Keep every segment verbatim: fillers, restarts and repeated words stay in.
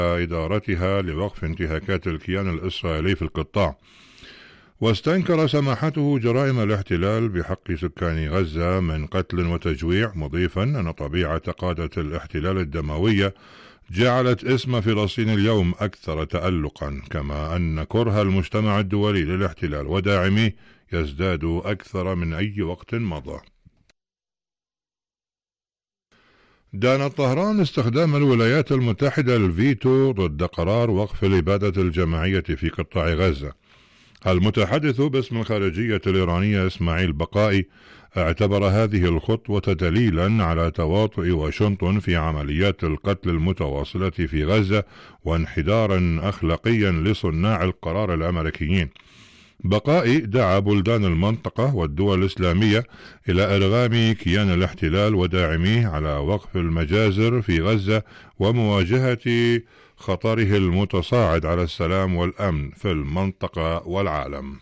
إدارتها لوقف انتهاكات الكيان الإسرائيلي في القطاع. واستنكر سماحته جرائم الاحتلال بحق سكان غزة من قتل وتجويع، مضيفا أن طبيعة قادة الاحتلال الدموية جعلت اسم فلسطين اليوم أكثر تألقا، كما أن كره المجتمع الدولي للاحتلال وداعميه يزداد أكثر من أي وقت مضى. دانت طهران استخدام الولايات المتحدة الفيتو ضد قرار وقف الإبادة الجماعية في قطاع غزة. المتحدث باسم الخارجية الإيرانية إسماعيل بقائي اعتبر هذه الخطوة دليلا على تواطؤ واشنطن في عمليات القتل المتواصلة في غزة وانحدارا أخلاقيا لصناع القرار الأمريكيين. بقائي دعا بلدان المنطقة والدول الإسلامية إلى إرغام كيان الاحتلال وداعميه على وقف المجازر في غزة ومواجهة خطره المتصاعد على السلام والأمن في المنطقة والعالم.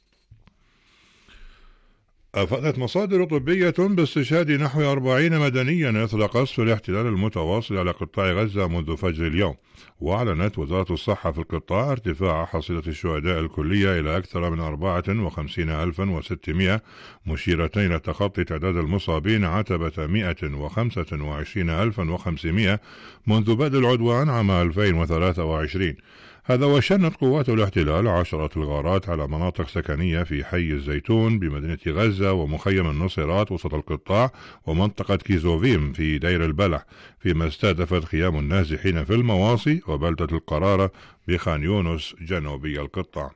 أفادت مصادر طبية باستشهاد نحو أربعين مدنيا إثر قصف الاحتلال المتواصل على قطاع غزة منذ فجر اليوم. وأعلنت وزارة الصحة في القطاع ارتفاع حصيلة الشهداء الكلية إلى أكثر من أربعة وخمسين ألفا وستمائة، مشيرة إلى تخطي تعداد المصابين عتبة مائة وخمسة وعشرين ألفا وخمسمائة منذ بدء العدوان عام ألفين وثلاثة وعشرين. هذا وشنت قوات الاحتلال عشرات الغارات على مناطق سكنية في حي الزيتون بمدينة غزة ومخيم النصيرات وسط القطاع ومنطقة كيزوفيم في دير البلح، فيما استهدفت خيام النازحين في المواصي وبلدة القرارة بخان يونس جنوبي القطاع.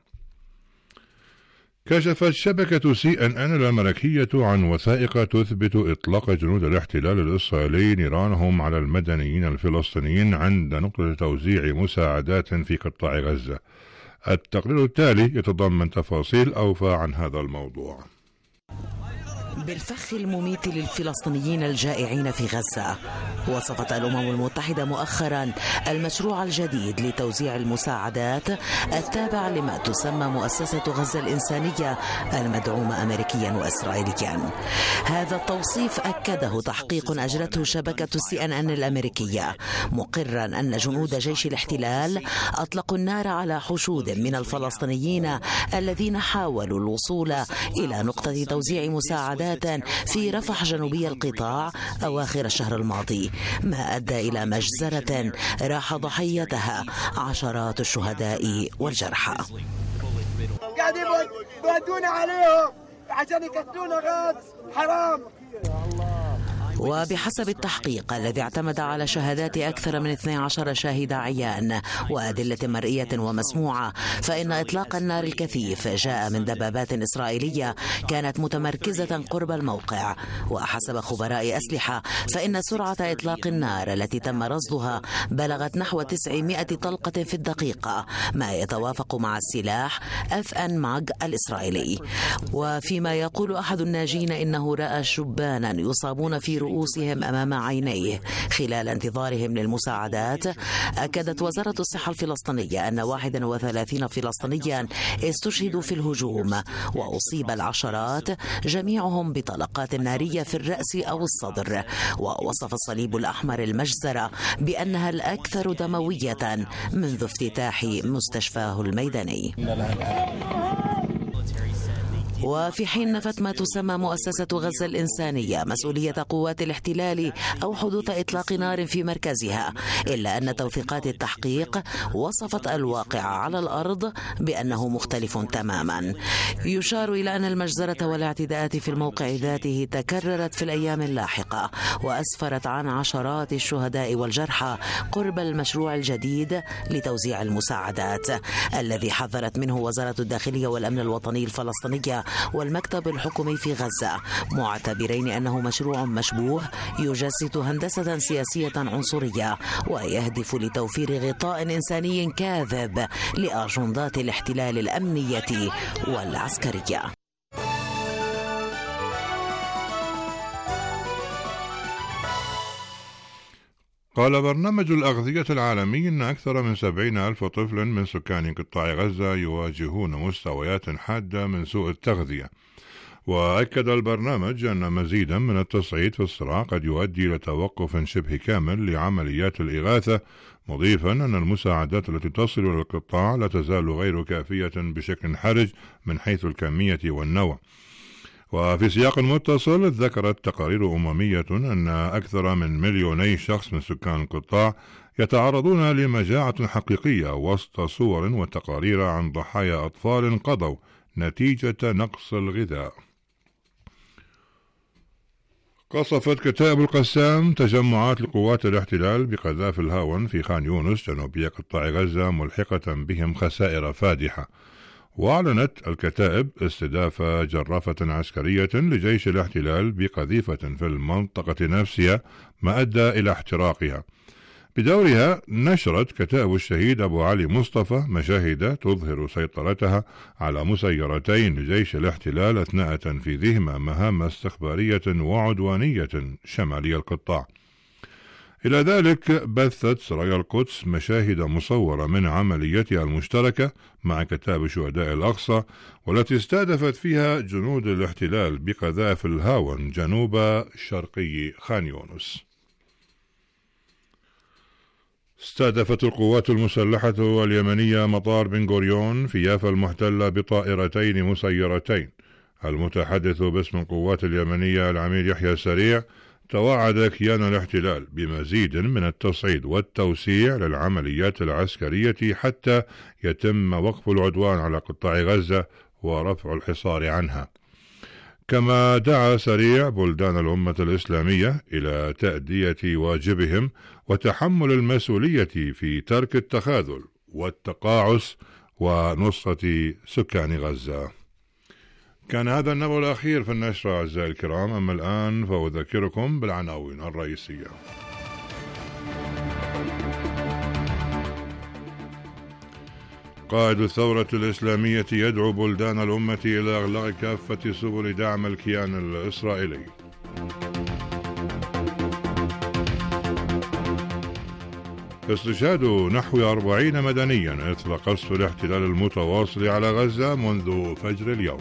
كشفت شبكة سي ان ان الأمريكية عن وثائق تثبت إطلاق جنود الاحتلال الإسرائيلي نيرانهم على المدنيين الفلسطينيين عند نقطة توزيع مساعدات في قطاع غزة. التقرير التالي يتضمن تفاصيل أوفى عن هذا الموضوع. بالفخ المميت للفلسطينيين الجائعين في غزة، وصفت الأمم المتحدة مؤخرا المشروع الجديد لتوزيع المساعدات التابع لما تسمى مؤسسة غزة الإنسانية المدعومة أمريكيا وإسرائيليا. هذا التوصيف أكده تحقيق أجرته شبكة سي ان ان الأمريكية، مقرا أن جنود جيش الاحتلال أطلقوا النار على حشود من الفلسطينيين الذين حاولوا الوصول إلى نقطة توزيع مساعدات في رفح جنوبي القطاع أواخر الشهر الماضي، ما أدى إلى مجزرة راح ضحيتها عشرات الشهداء والجرحى. قاعدين يودونا عليهم عشان يقتلونا غاز حرام. وبحسب التحقيق الذي اعتمد على شهادات أكثر من اثني عشر شاهد عيان وأدلة مرئية ومسموعة، فإن إطلاق النار الكثيف جاء من دبابات إسرائيلية كانت متمركزة قرب الموقع. وحسب خبراء أسلحة فإن سرعة إطلاق النار التي تم رصدها بلغت نحو تسعمائة طلقة في الدقيقة، ما يتوافق مع السلاح اف ان ماغ الإسرائيلي. وفيما يقول أحد الناجين إنه رأى شبانا يصابون في رؤوسهم أمام عينيه خلال انتظارهم للمساعدات، أكدت وزارة الصحة الفلسطينية أن واحد وثلاثين فلسطينيا استشهدوا في الهجوم، وأصيب العشرات جميعهم بطلقات نارية في الرأس أو الصدر. ووصف الصليب الأحمر المجزرة بأنها الأكثر دموية منذ افتتاح مستشفاه الميداني. وفي حين نفت ما تسمى مؤسسة غزة الإنسانية مسؤولية قوات الاحتلال أو حدوث إطلاق نار في مركزها، إلا أن توثيقات التحقيق وصفت الواقع على الأرض بأنه مختلف تماما. يشار إلى أن المجزرة والاعتداءات في الموقع ذاته تكررت في الأيام اللاحقة، وأسفرت عن عشرات الشهداء والجرحى قرب المشروع الجديد لتوزيع المساعدات الذي حذرت منه وزارة الداخلية والأمن الوطني الفلسطينية والمكتب الحكومي في غزة، معتبرين أنه مشروع مشبوه يجسد هندسة سياسية عنصرية ويهدف لتوفير غطاء إنساني كاذب لأجندات الاحتلال الأمنية والعسكرية. قال برنامج الأغذية العالمي أن أكثر من سبعين ألف طفل من سكان قطاع غزة يواجهون مستويات حادة من سوء التغذية. وأكد البرنامج أن مزيدا من التصعيد في الصراع قد يؤدي إلى توقف شبه كامل لعمليات الإغاثة، مضيفا أن المساعدات التي تصل إلى القطاع لا تزال غير كافية بشكل حرج من حيث الكمية والنوع. وفي سياق متصل ذكرت تقارير أممية أن أكثر من مليوني شخص من سكان القطاع يتعرضون لمجاعة حقيقية وسط صور وتقارير عن ضحايا أطفال قضوا نتيجة نقص الغذاء. قصفت كتائب القسام تجمعات لقوات الاحتلال بقذائف الهاون في خان يونس جنوبي قطاع غزة ملحقة بهم خسائر فادحة. وأعلنت الكتائب استهداف جرافة عسكرية لجيش الاحتلال بقذيفة في المنطقة نفسها ما أدى إلى احتراقها. بدورها نشرت كتائب الشهيد أبو علي مصطفى مشاهد تظهر سيطرتها على مسيرتين لجيش الاحتلال أثناء تنفيذهما مهام استخبارية وعدوانية شمالي القطاع. إلى ذلك بثت سرايا القدس مشاهد مصورة من عمليتها المشتركة مع كتائب شهداء الأقصى، والتي استهدفت فيها جنود الاحتلال بقذائف الهاون جنوب شرقي خان يونس. استهدفت القوات المسلحة اليمنية مطار بن غوريون في يافا المحتلة بطائرتين مسيرتين. المتحدث باسم القوات اليمنية العميد يحيى سريع توعد كيان الاحتلال بمزيد من التصعيد والتوسيع للعمليات العسكرية حتى يتم وقف العدوان على قطاع غزة ورفع الحصار عنها. كما دعا سريع بلدان الأمة الإسلامية إلى تأدية واجبهم وتحمل المسؤولية في ترك التخاذل والتقاعس ونصرة سكان غزة. كان هذا النبأ الأخير في النشرة أعزائي الكرام. أما الآن فأذكركم بالعناوين الرئيسية. قائد الثورة الإسلامية يدعو بلدان الأمة إلى إغلاق كافة سبل دعم الكيان الإسرائيلي. استشهاد نحو أربعين مدنيا إثر قصف الاحتلال المتواصل على غزة منذ فجر اليوم.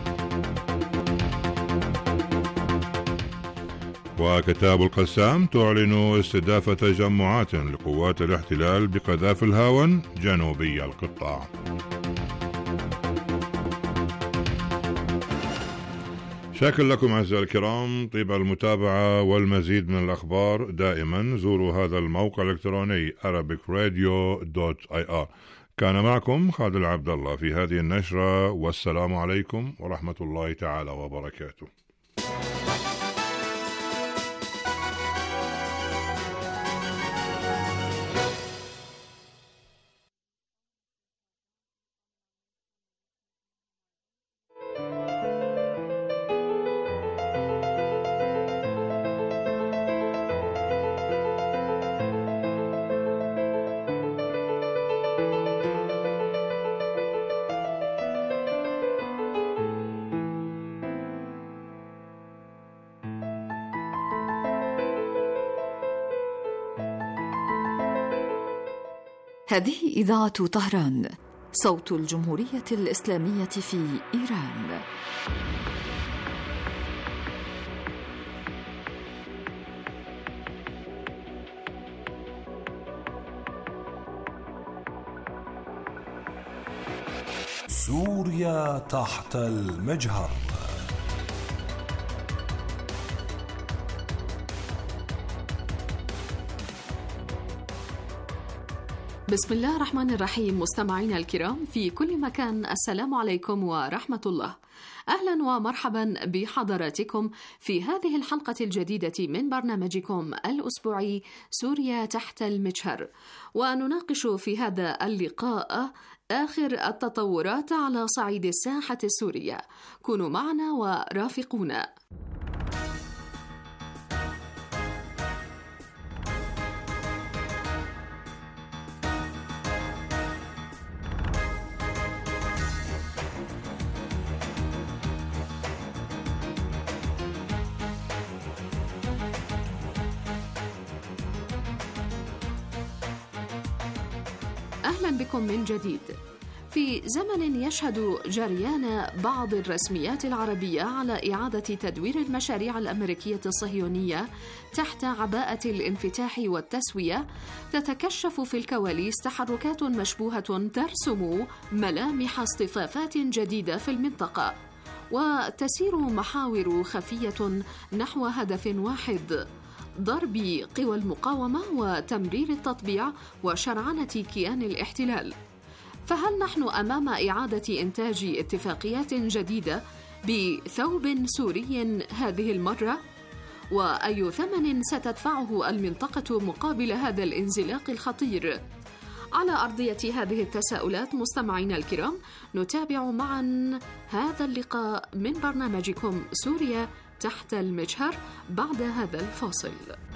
وكتائب القسام تعلن استهداف تجمعات لقوات الاحتلال بقذائف الهاون جنوبي القطاع. شاكر لكم أعزائي الكرام طيب المتابعة، والمزيد من الأخبار دائما زوروا هذا الموقع الإلكتروني arabic radio dot i r. كان معكم خالد العبد الله في هذه النشرة، والسلام عليكم ورحمة الله تعالى وبركاته. هذه إذاعة طهران، صوت الجمهورية الإسلامية في إيران. سوريا تحت المجهر. بسم الله الرحمن الرحيم. مستمعينا الكرام في كل مكان، السلام عليكم ورحمة الله. أهلا ومرحبا بحضراتكم في هذه الحلقة الجديدة من برنامجكم الأسبوعي سوريا تحت المجهر، ونناقش في هذا اللقاء آخر التطورات على صعيد الساحة السورية. كونوا معنا ورافقونا. أهلا بكم من جديد. في زمن يشهد جريان بعض الرسميات العربية على إعادة تدوير المشاريع الأمريكية الصهيونية تحت عباءة الانفتاح والتسوية، تتكشف في الكواليس تحركات مشبوهة ترسم ملامح اصطفافات جديدة في المنطقة، وتسير محاور خفية نحو هدف واحد: ضرب قوى المقاومة وتمرير التطبيع وشرعنة كيان الاحتلال. فهل نحن أمام إعادة إنتاج اتفاقيات جديدة بثوب سوري هذه المرة؟ وأي ثمن ستدفعه المنطقة مقابل هذا الانزلاق الخطير؟ على أرضية هذه التساؤلات مستمعينا الكرام، نتابع معا هذا اللقاء من برنامجكم سوريا تحت المجهر بعد هذا الفاصل.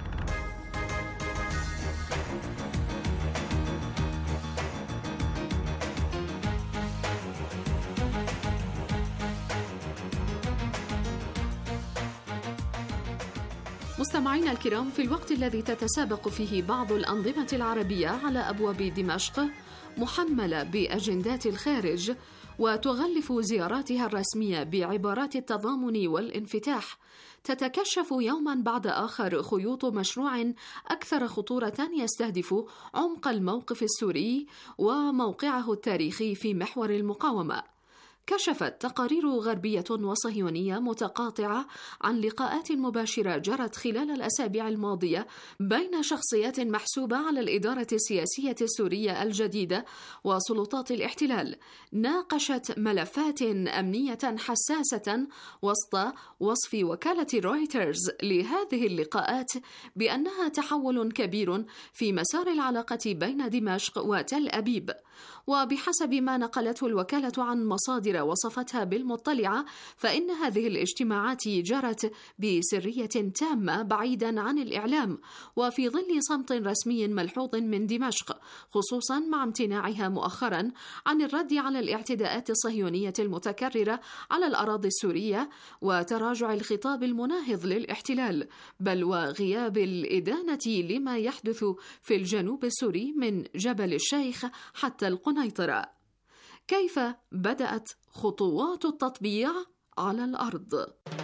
مستمعينا الكرام، في الوقت الذي تتسابق فيه بعض الأنظمة العربية على أبواب دمشق محملة بأجندات الخارج وتغلف زياراتها الرسمية بعبارات التضامن والانفتاح، تتكشف يوما بعد آخر خيوط مشروع أكثر خطورة يستهدف عمق الموقف السوري وموقعه التاريخي في محور المقاومة. كشفت تقارير غربية وصهيونية متقاطعة عن لقاءات مباشرة جرت خلال الأسابيع الماضية بين شخصيات محسوبة على الإدارة السياسية السورية الجديدة وسلطات الاحتلال، ناقشت ملفات أمنية حساسة وسط وصف وكالة رويترز لهذه اللقاءات بأنها تحول كبير في مسار العلاقة بين دمشق وتل أبيب. وبحسب ما نقلته الوكالة عن مصادر وصفتها بالمطلعة، فإن هذه الاجتماعات جرت بسرية تامة بعيدا عن الإعلام وفي ظل صمت رسمي ملحوظ من دمشق، خصوصا مع امتناعها مؤخرا عن الرد على الاعتداءات الصهيونية المتكررة على الأراضي السورية وتراجع الخطاب المناهض للاحتلال، بل وغياب الإدانة لما يحدث في الجنوب السوري من جبل الشيخ حتى القنيطرة. كيف بدأت خطوات التطبيع على الأرض؟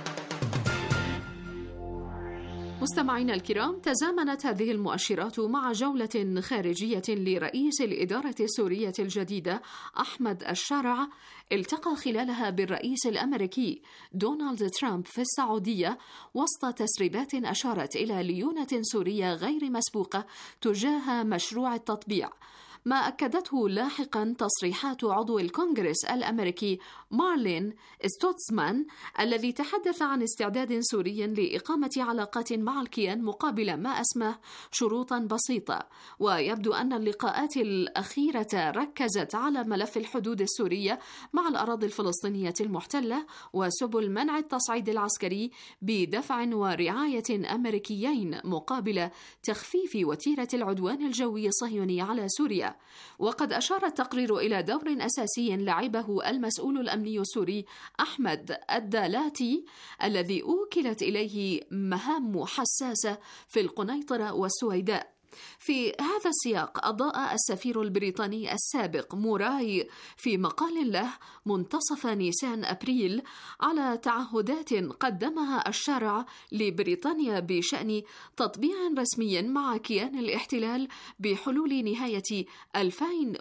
مستمعينا الكرام، تزامنت هذه المؤشرات مع جولة خارجية لرئيس الإدارة السورية الجديدة أحمد الشرع، التقى خلالها بالرئيس الأمريكي دونالد ترامب في السعودية وسط تسريبات أشارت إلى ليونة سورية غير مسبوقة تجاه مشروع التطبيع، ما أكدته لاحقا تصريحات عضو الكونغرس الأمريكي مارلين ستوتسمان الذي تحدث عن استعداد سوري لإقامة علاقات مع الكيان مقابل ما أسماه شروطا بسيطة. ويبدو أن اللقاءات الأخيرة ركزت على ملف الحدود السورية مع الأراضي الفلسطينية المحتلة وسبل منع التصعيد العسكري بدفع ورعاية أمريكيين مقابل تخفيف وتيرة العدوان الجوي الصهيوني على سوريا. وقد أشار التقرير إلى دور أساسي لعبه المسؤول الأمني السوري أحمد الدالاتي الذي أوكلت إليه مهام حساسة في القنيطرة والسويداء. في هذا السياق أضاء السفير البريطاني السابق موراي في مقال له منتصف نيسان أبريل على تعهدات قدمها الشارع لبريطانيا بشأن تطبيع رسمي مع كيان الاحتلال بحلول نهاية ألفين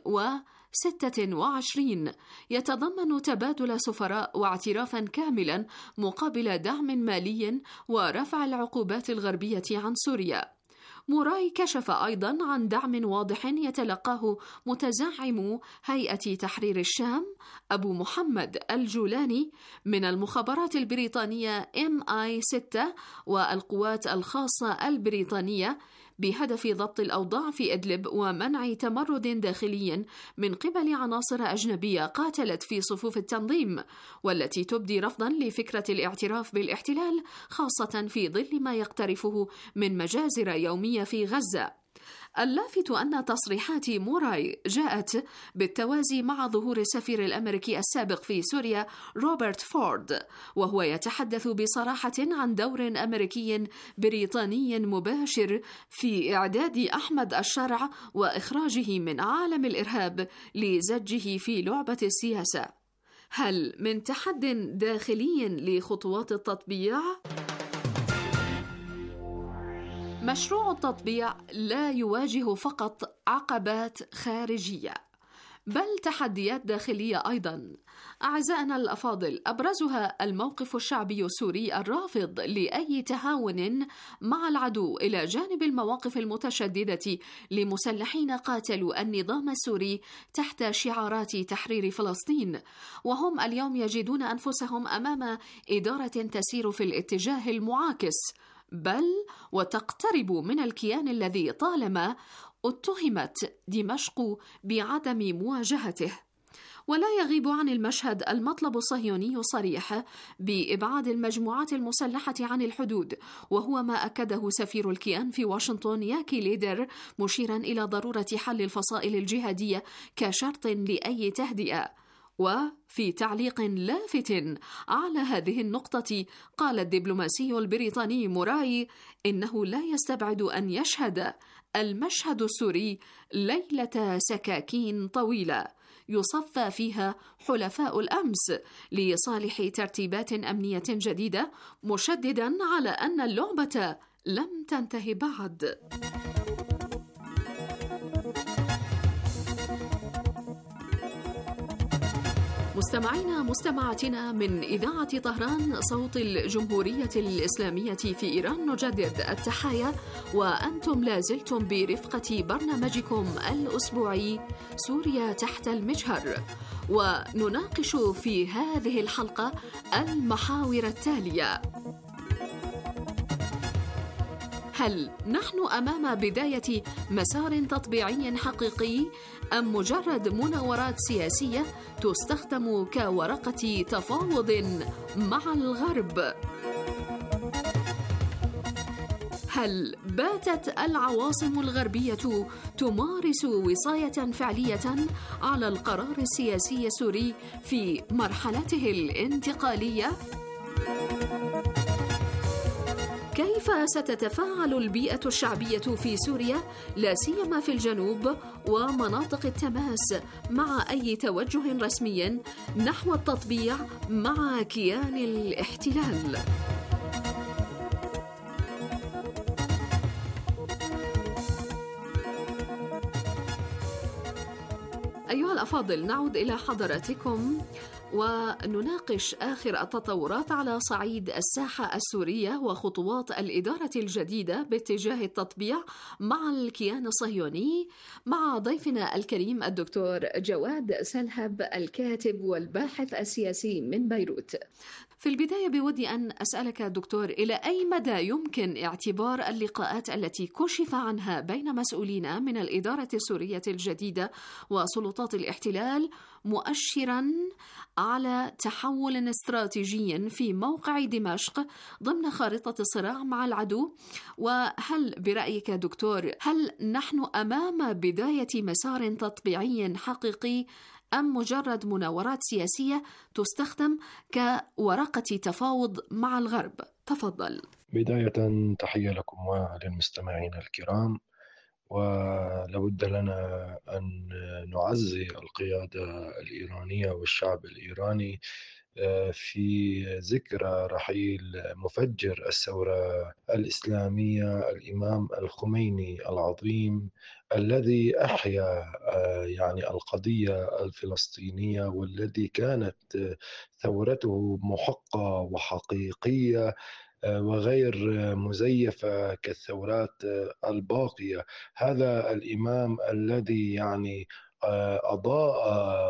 وستة وعشرين يتضمن تبادل سفراء واعترافا كاملا مقابل دعم مالي ورفع العقوبات الغربية عن سوريا. موراي كشف أيضا عن دعم واضح يتلقاه متزعم هيئة تحرير الشام أبو محمد الجولاني من المخابرات البريطانية إم آي ستة والقوات الخاصة البريطانية بهدف ضبط الأوضاع في إدلب ومنع تمرد داخلي من قبل عناصر أجنبية قاتلت في صفوف التنظيم والتي تبدي رفضا لفكرة الاعتراف بالاحتلال، خاصة في ظل ما يقترفه من مجازر يومية في غزة. اللافت أن تصريحات موراي جاءت بالتوازي مع ظهور السفير الأمريكي السابق في سوريا روبرت فورد، وهو يتحدث بصراحة عن دور أمريكي بريطاني مباشر في إعداد أحمد الشرع وإخراجه من عالم الإرهاب لزجه في لعبة السياسة. هل من تحد داخلي لخطوات التطبيع؟ مشروع التطبيع لا يواجه فقط عقبات خارجية بل تحديات داخلية أيضا. أعزائنا الأفاضل، أبرزها الموقف الشعبي السوري الرافض لأي تهاون مع العدو إلى جانب المواقف المتشددة لمسلحين قاتلوا النظام السوري تحت شعارات تحرير فلسطين، وهم اليوم يجدون أنفسهم أمام إدارة تسير في الاتجاه المعاكس بل وتقترب من الكيان الذي طالما اتهمت دمشق بعدم مواجهته. ولا يغيب عن المشهد المطلب الصهيوني الصريح بإبعاد المجموعات المسلحة عن الحدود، وهو ما أكده سفير الكيان في واشنطن ياكي ليدر، مشيرا إلى ضرورة حل الفصائل الجهادية كشرط لأي تهدئة. وفي تعليق لافت على هذه النقطة قال الدبلوماسي البريطاني موراي إنه لا يستبعد أن يشهد المشهد السوري ليلة سكاكين طويلة يصفى فيها حلفاء الأمس لصالح ترتيبات أمنية جديدة، مشددا على أن اللعبة لم تنتهي بعد. مستمعينا مستمعاتنا من إذاعة طهران صوت الجمهورية الإسلامية في إيران، نجدد التحايا وأنتم لازلتم برفقة برنامجكم الأسبوعي سوريا تحت المجهر، ونناقش في هذه الحلقة المحاور التالية: هل نحن أمام بداية مسار تطبيعي حقيقي أم مجرد مناورات سياسية تستخدم كورقة تفاوض مع الغرب؟ هل باتت العواصم الغربية تمارس وصاية فعلية على القرار السياسي السوري في مرحلته الانتقالية؟ كيف ستتفاعل البيئة الشعبية في سوريا لا سيما في الجنوب ومناطق التماس مع أي توجه رسمي نحو التطبيع مع كيان الاحتلال؟ أيها الأفاضل، نعود إلى حضراتكم ونناقش آخر التطورات على صعيد الساحة السورية وخطوات الإدارة الجديدة باتجاه التطبيع مع الكيان الصهيوني، مع ضيفنا الكريم الدكتور جواد سلهب، الكاتب والباحث السياسي من بيروت. في البداية بودي أن أسألك دكتور، إلى أي مدى يمكن اعتبار اللقاءات التي كشف عنها بين مسؤولين من الإدارة السورية الجديدة وسلطات الاحتلال مؤشراً على تحول استراتيجي في موقع دمشق ضمن خارطة الصراع مع العدو؟ وهل برأيك دكتور هل نحن أمام بداية مسار تطبيعي حقيقي أم مجرد مناورات سياسية تستخدم كورقة تفاوض مع الغرب؟ تفضل. بداية تحية لكم وللمستمعين الكرام، ولابد لنا أن نعزي القيادة الإيرانية والشعب الإيراني في ذكرى رحيل مفجر الثورة الإسلامية الإمام الخميني العظيم، الذي أحيا يعني القضية الفلسطينية، والذي كانت ثورته محقة وحقيقية وغير مزيفة كالثورات الباقية. هذا الإمام الذي يعني أضاء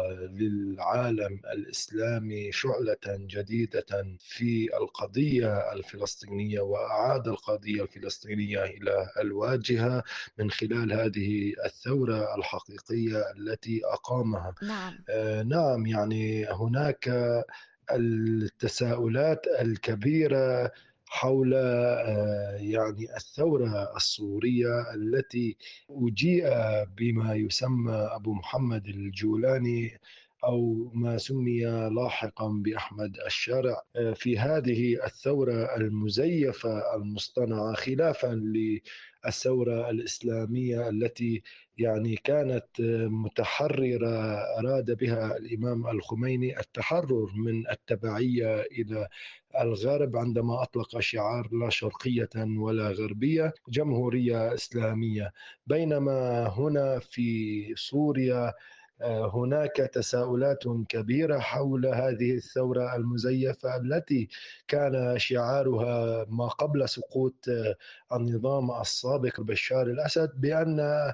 للعالم الإسلامي شعلة جديدة في القضية الفلسطينية، وأعاد القضية الفلسطينية إلى الواجهة من خلال هذه الثورة الحقيقية التي أقامها. نعم. آه نعم يعني هناك التساؤلات الكبيرة حول يعني الثورة السورية التي أجيء بما يسمى أبو محمد الجولاني أو ما سمي لاحقا بأحمد الشارع في هذه الثورة المزيفة المصطنعة، خلافا للثورة الإسلامية التي يعني كانت متحررة. أراد بها الإمام الخميني التحرر من التبعية إلى الغرب عندما أطلق شعار لا شرقية ولا غربية، جمهورية إسلامية. بينما هنا في سوريا هناك تساؤلات كبيرة حول هذه الثورة المزيفة التي كان شعارها ما قبل سقوط النظام السابق بشار الأسد بأن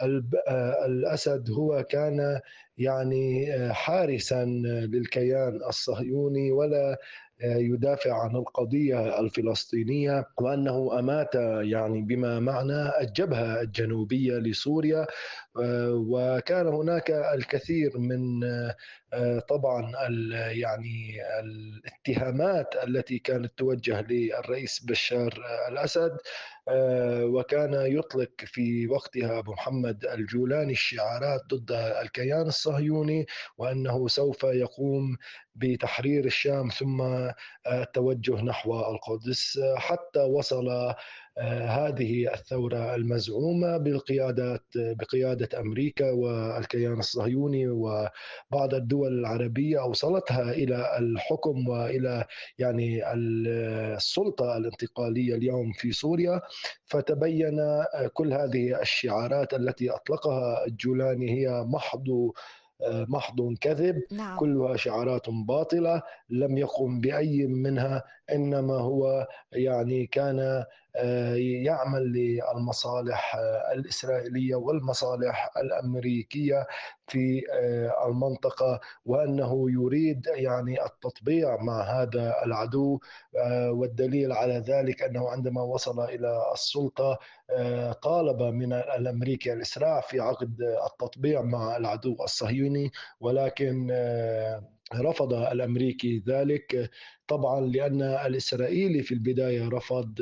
الأسد هو كان يعني حارسا للكيان الصهيوني ولا يدافع عن القضية الفلسطينية، وأنه أمات يعني بما معنى الجبهة الجنوبية لسوريا. وكان هناك الكثير من طبعا يعني الاتهامات التي كانت توجه للرئيس بشار الأسد، وكان يطلق في وقتها أبو محمد الجولاني الشعارات ضد الكيان الصهيوني وأنه سوف يقوم بتحرير الشام ثم التوجه نحو القدس، حتى وصل هذه الثورة المزعومة بالقيادات بقيادة أمريكا والكيان الصهيوني وبعض الدول العربية أوصلتها إلى الحكم وإلى يعني السلطة الانتقالية اليوم في سوريا. فتبين كل هذه الشعارات التي أطلقها الجولاني هي محض محض كذب. نعم. كلها شعارات باطلة لم يقم بأي منها، إنما هو يعني كان يعمل للمصالح الإسرائيلية والمصالح الأمريكية في المنطقة، وأنه يريد يعني التطبيع مع هذا العدو. والدليل على ذلك أنه عندما وصل إلى السلطة طالب من الأمريكي الإسراع في عقد التطبيع مع العدو الصهيوني، ولكن رفض الأمريكي ذلك طبعا لأن الإسرائيلي في البداية رفض،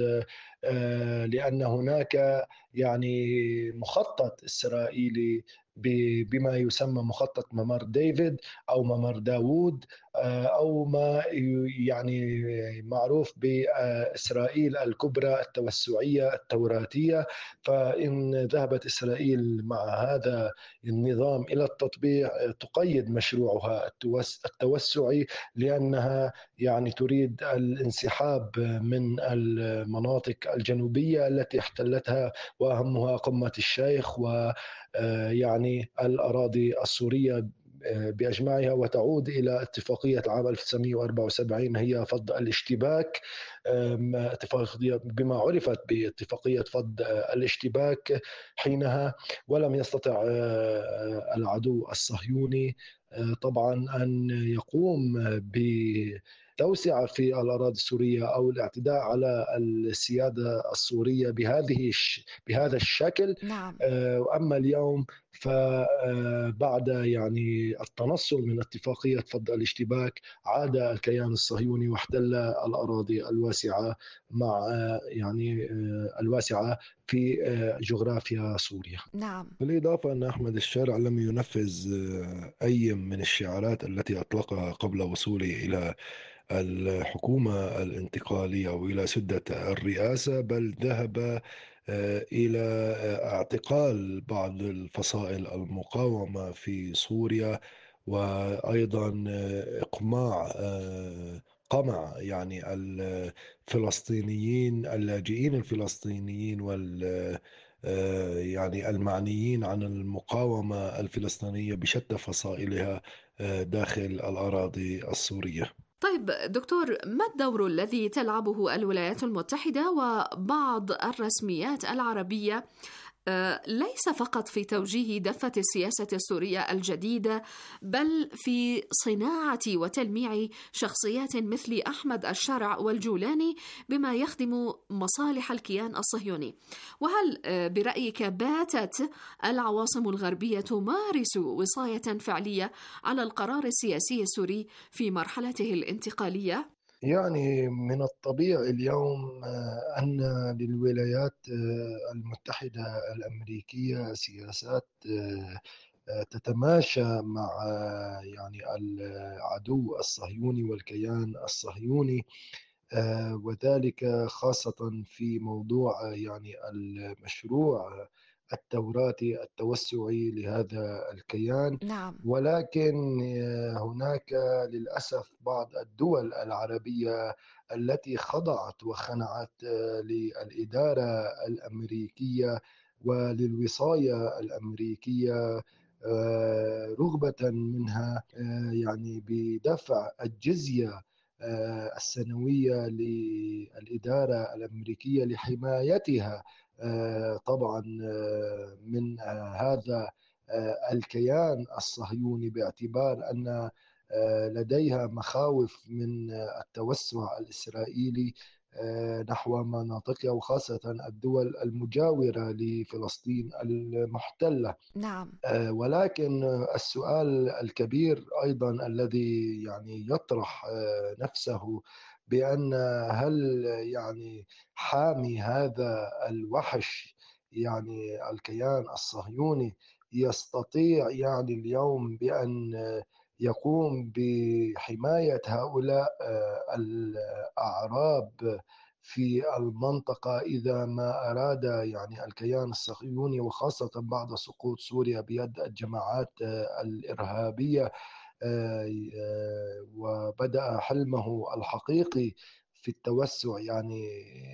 لأن هناك يعني مخطط إسرائيلي بما يسمى مخطط ممر ديفيد أو ممر داوود أو ما يعني معروف بإسرائيل الكبرى التوسعية التوراتية. فإن ذهبت إسرائيل مع هذا النظام إلى التطبيع تقيد مشروعها التوسعي، لأنها يعني تريد الانسحاب من المناطق الجنوبية التي احتلتها وأهمها قمة الشيخ ويعني الأراضي السورية بأجمعها، وتعود إلى اتفاقية عام ألف وتسعمائة وأربعة وسبعين هي فض الاشتباك، اتفاقية بما عرفت باتفاقية فض الاشتباك حينها. ولم يستطع العدو الصهيوني طبعا أن يقوم بتوسعة في الأراضي السورية أو الاعتداء على السيادة السورية بهذه بهذا الشكل. نعم. أما اليوم فبعد يعني التنصل من اتفاقية فض الاشتباك عاد الكيان الصهيوني واحتل الأراضي الواسعة مع يعني الواسعة في جغرافيا سوريا. نعم. بالإضافة أن أحمد الشارع لم ينفذ أي من الشعارات التي أطلقها قبل وصوله إلى الحكومة الانتقالية وإلى سدة الرئاسة، بل ذهب إلى اعتقال بعض الفصائل المقاومة في سوريا، وأيضا إقماع قمع يعني الفلسطينيين اللاجئين الفلسطينيين وال يعني المعنيين عن المقاومة الفلسطينية بشتى فصائلها داخل الأراضي السورية. طيب دكتور، ما الدور الذي تلعبه الولايات المتحدة وبعض الرسميات العربية ليس فقط في توجيه دفة السياسة السورية الجديدة، بل في صناعة وتلميع شخصيات مثل أحمد الشارع والجولاني بما يخدم مصالح الكيان الصهيوني؟ وهل برأيك باتت العواصم الغربية تمارس وصاية فعلية على القرار السياسي السوري في مرحلته الانتقالية؟ يعني من الطبيعي اليوم آه، أن للولايات آه، المتحدة الأمريكية سياسات آه، آه، تتماشى مع آه، يعني العدو الصهيوني والكيان الصهيوني، آه، وذلك خاصة في موضوع آه، يعني المشروع التوراتي التوسعي لهذا الكيان. نعم. ولكن آه، هناك للأسف بعض الدول العربية التي خضعت وخنعت آه، للإدارة الأمريكية وللوصاية الأمريكية، آه، رغبة منها آه، يعني بدفع الجزية آه، السنوية للإدارة الأمريكية لحمايتها آه، طبعا آه، من آه، هذا آه، الكيان الصهيوني، باعتبار أن آه، لديها مخاوف من آه، التوسع الإسرائيلي آه، نحو مناطقها، وخاصة الدول المجاورة لفلسطين المحتلة. نعم. آه، ولكن السؤال الكبير أيضا الذي يعني يطرح آه، نفسه، بأن هل يعني حامي هذا الوحش، يعني الكيان الصهيوني، يستطيع يعني اليوم بأن آه، يقوم بحماية هؤلاء آه، الأعراب في المنطقة إذا ما أراد يعني الكيان الصهيوني، وخاصة بعد سقوط سوريا بيد الجماعات آه، الإرهابية، آه، آه، وبدأ حلمه الحقيقي في التوسع، يعني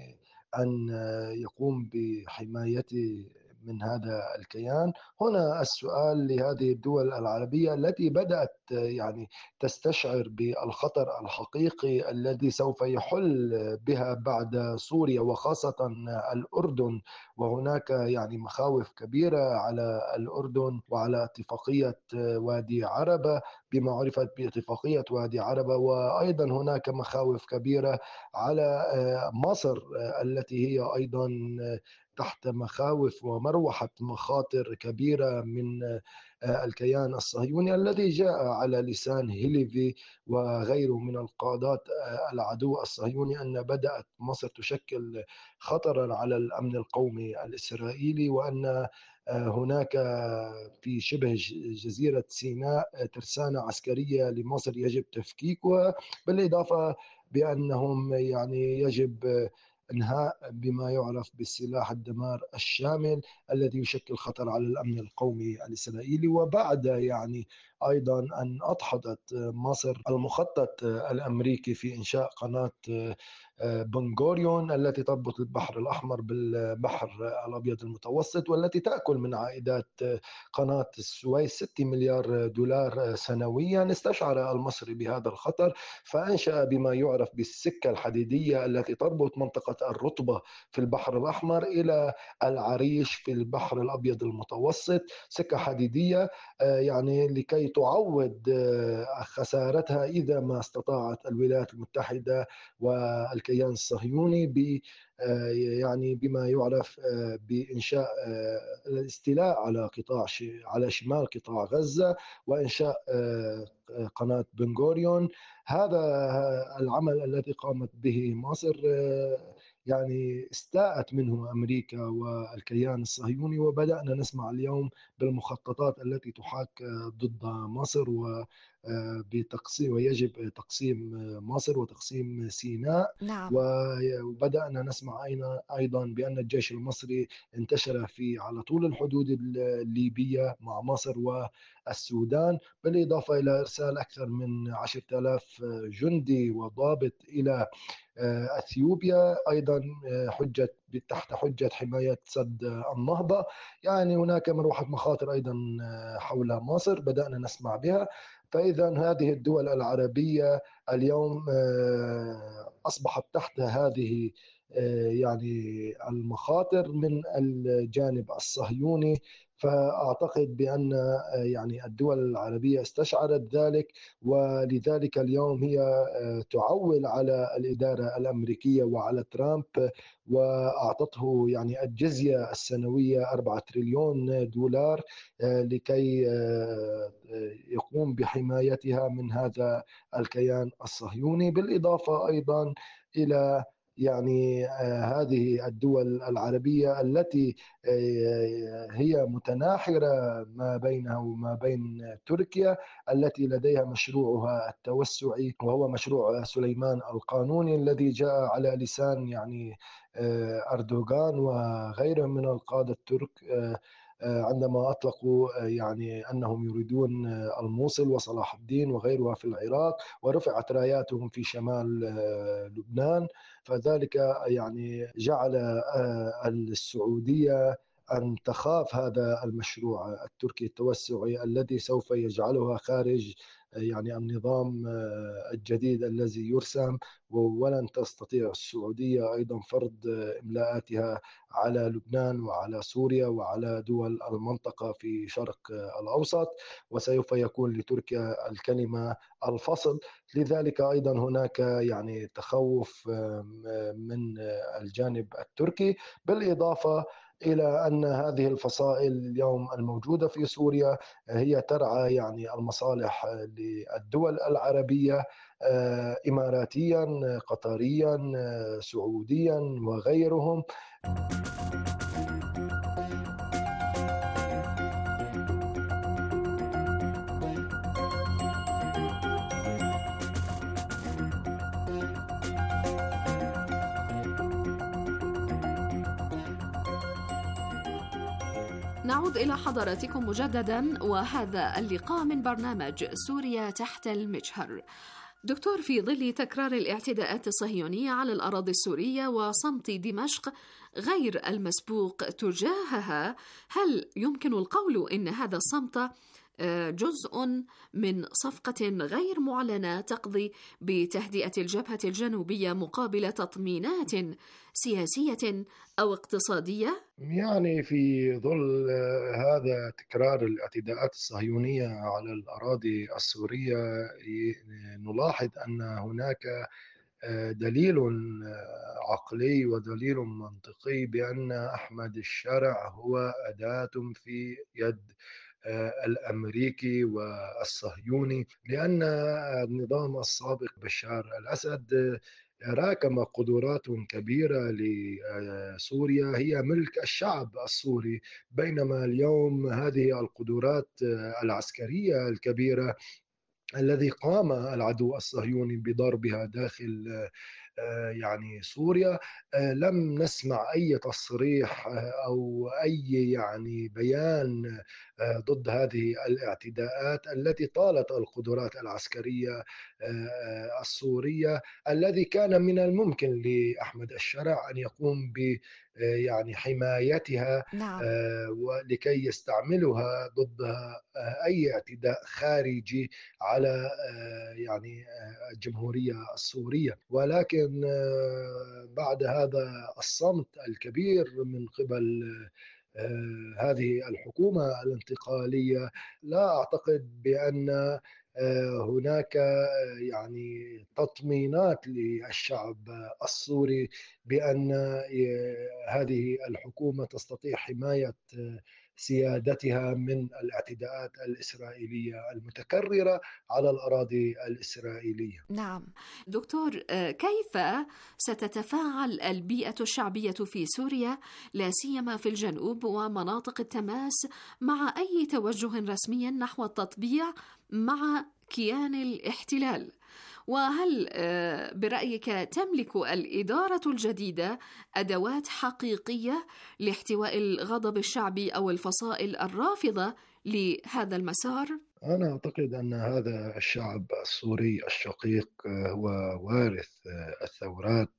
أن آه، يقوم بحماية من هذا الكيان. هنا السؤال لهذه الدول العربية التي بدأت آه، يعني تستشعر بالخطر الحقيقي الذي سوف يحل بها بعد سوريا، وخاصة الأردن. وهناك يعني مخاوف كبيرة على الأردن وعلى اتفاقية آه، وادي عربة، بما عرفت باتفاقية وادي عربة. وأيضا هناك مخاوف كبيرة على آه، مصر آه، التي هي أيضا آه، تحت مخاوف ومروحة مخاطر كبيرة من آه، الكيان الصهيوني الذي جاء على لسان هيليفي وغيره من القادات آه، العدو الصهيوني، أن بدأت مصر تشكل خطرا على الأمن القومي الإسرائيلي، وأن آه، هناك في شبه جزيرة سيناء ترسانة عسكرية لمصر يجب تفكيكها، بالإضافة بأنهم يعني يجب إنهاء بما يعرف بالسلاح الدمار الشامل الذي يشكل خطر على الأمن القومي الإسرائيلي. وبعد يعني أيضا أن أدحضت مصر المخطط الأمريكي في إنشاء قناة بنغوريون التي تربط البحر الأحمر بالبحر الأبيض المتوسط، والتي تأكل من عائدات قناة السويس ستة مليار دولار سنويا، استشعر المصري بهذا الخطر فأنشأ بما يعرف بالسكة الحديدية التي تربط منطقة الرطبة في البحر الأحمر إلى العريش في البحر الأبيض المتوسط، سكة حديدية يعني لكي تعوض خسارتها إذا ما استطاعت الولايات المتحدة والكيان الصهيوني ب يعني بما يعرف بإنشاء الاستيلاء على قطاع على شمال قطاع غزة، وإنشاء قناة بنغوريون. هذا العمل الذي قامت به مصر يعني استاءت منه أمريكا والكيان الصهيوني، وبدأنا نسمع اليوم بالمخططات التي تحاك ضد مصر و بتقسيم، ويجب تقسيم مصر وتقسيم سيناء. نعم. وبدأنا نسمع أيضا بأن الجيش المصري انتشر في على طول الحدود الليبية مع مصر والسودان، بالإضافة إلى إرسال أكثر من عشرة آلاف جندي وضابط إلى أثيوبيا، أيضا حجة تحت حجة حماية سد النهضة. يعني هناك مروحة مخاطر أيضا حول مصر بدأنا نسمع بها. فإذا هذه الدول العربية اليوم أصبحت تحت هذه يعني المخاطر من الجانب الصهيوني. فأعتقد بأن يعني الدول العربية استشعرت ذلك، ولذلك اليوم هي تعول على الإدارة الأمريكية وعلى ترامب، وأعطته يعني الجزية السنوية أربعة تريليون دولار لكي يقوم بحمايتها من هذا الكيان الصهيوني، بالإضافة أيضا إلى يعني هذه الدول العربية التي هي متناحرة ما بينها وما بين تركيا، التي لديها مشروعها التوسعي وهو مشروع سليمان القانوني الذي جاء على لسان يعني أردوغان وغيره من القادة الترك عندما أطلقوا يعني أنهم يريدون الموصل وصلاح الدين وغيرها في العراق، ورفعت راياتهم في شمال لبنان. فذلك يعني جعل السعودية أن تخاف هذا المشروع التركي التوسعي الذي سوف يجعلها خارج يعني النظام الجديد الذي يرسم، ولن تستطيع السعودية أيضا فرض إملاءاتها على لبنان وعلى سوريا وعلى دول المنطقة في شرق الأوسط، وسوف يكون لتركيا الكلمة الفصل. لذلك أيضا هناك يعني تخوف من الجانب التركي، بالإضافة إلى أن هذه الفصائل اليوم الموجودة في سوريا هي ترعى يعني المصالح للدول العربية، إماراتيا، قطريا، سعوديا وغيرهم. نعود إلى حضراتكم مجددا، وهذا اللقاء من برنامج سوريا تحت المجهر. دكتور، في ظل تكرار الاعتداءات الصهيونية على الأراضي السورية وصمت دمشق غير المسبوق تجاهها، هل يمكن القول إن هذا الصمت جزء من صفقة غير معلنة تقضي بتهدئة الجبهة الجنوبية مقابل تطمينات سياسية أو اقتصادية؟ يعني في ظل هذا تكرار الاعتداءات الصهيونية على الأراضي السورية نلاحظ أن هناك دليل عقلي ودليل منطقي بأن أحمد الشرع هو أداة في يد الأمريكي والصهيوني، لأن النظام السابق بشار الأسد راكم قدرات كبيرة لسوريا هي ملك الشعب السوري، بينما اليوم هذه القدرات العسكرية الكبيرة الذي قام العدو الصهيوني بضربها داخل يعني سوريا لم نسمع أي تصريح أو أي يعني بيان ضد هذه الاعتداءات التي طالت القدرات العسكرية السورية، الذي كان من الممكن لأحمد الشرع أن يقوم ب يعني حمايتها. نعم. ولكي يستعملها ضد أي اعتداء خارجي على يعني الجمهورية السورية. ولكن بعد هذا الصمت الكبير من قبل هذه الحكومة الانتقالية، لا أعتقد بأن هناك يعني تطمينات للشعب السوري بأن هذه الحكومة تستطيع حماية سيادتها من الاعتداءات الإسرائيلية المتكررة على الأراضي الإسرائيلية. نعم دكتور، كيف ستتفاعل البيئة الشعبية في سوريا لا سيما في الجنوب ومناطق التماس مع أي توجه رسمي نحو التطبيع مع كيان الاحتلال؟ وهل برأيك تملك الإدارة الجديدة أدوات حقيقية لاحتواء الغضب الشعبي أو الفصائل الرافضة لهذا المسار؟ أنا أعتقد أن هذا الشعب السوري الشقيق هو وارث الثورات